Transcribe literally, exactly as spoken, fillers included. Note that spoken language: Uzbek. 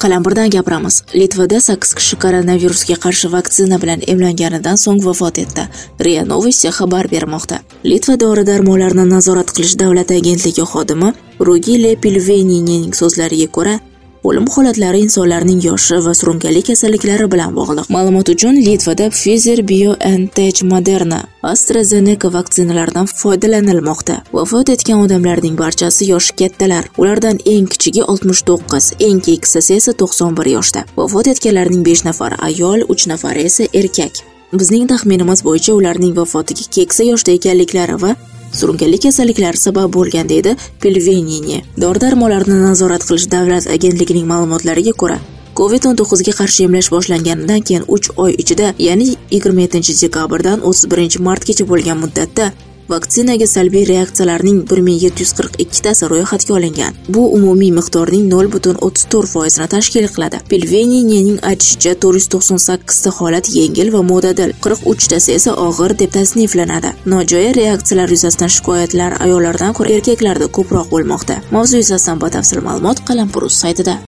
Qalampirdan gapiramiz. Litvada sakkiz kishi koronavirusga qarshi vaksina bilan emlanganidan so'ng vafot etdi. RIA Novosti xabar bermoqda. Litva dori-darmonlarni nazorat qilish davlat agentligi xodimi Rugile Pilvenining so'zlariga ko'ra, o'lim holatlari insonlarning yoshi va surunkali kasalliklari bilan bog'liq. Ma'lumot uchun Litvada Pfizer, BioNTech, Moderna, AstraZeneca vaksinalaridan foydalanilmoqda. Vafot etgan odamlarning barchasi yoshi kattalar. Ulardan eng kichigi oltmish to'qqiz, eng kekchisi esa to'qson bir yoshda. Vafot etganlarning besh nafari ayol, uch nafari esa erkak. Bizning taxminimiz bo'yicha ularning vafotiga keksa yoshda ekanliklari va surunkali kasalliklar sabab bo'lgan, deydi Pilvenini. Dori-darmonlarni nazorat qilish davlat agentligining ma'lumotlariga ko'ra, covid o'n to'qqiz ga qarshi emlash boshlanganidan keyin uch oy ichida, ya'ni yigirma yettinchi dekabrdan o'ttiz birinchi martgacha bo'lgan muddatda vaksinaga salbiy reaksiyalarning bir ming yetti yuz qirq ikki tasi ro'yxatga olingan. Bu umumiy miqdorning nol butun o'ttiz to'rt foizini tashkil qiladi. Pilveninining aytishicha, to'rt yuz to'qson sakkiz ta holat yengil va mo'tadil, qirq uch tasi esa og'ir deb tasniflanadi. Nojo'ya reaksiyalar yuzasidan shikoyatlar ayollardan ko'ra erkaklarda ko'proq bo'lmoqda. Mavzu yuzasidan batafsil ma'lumot Qalampir saytida.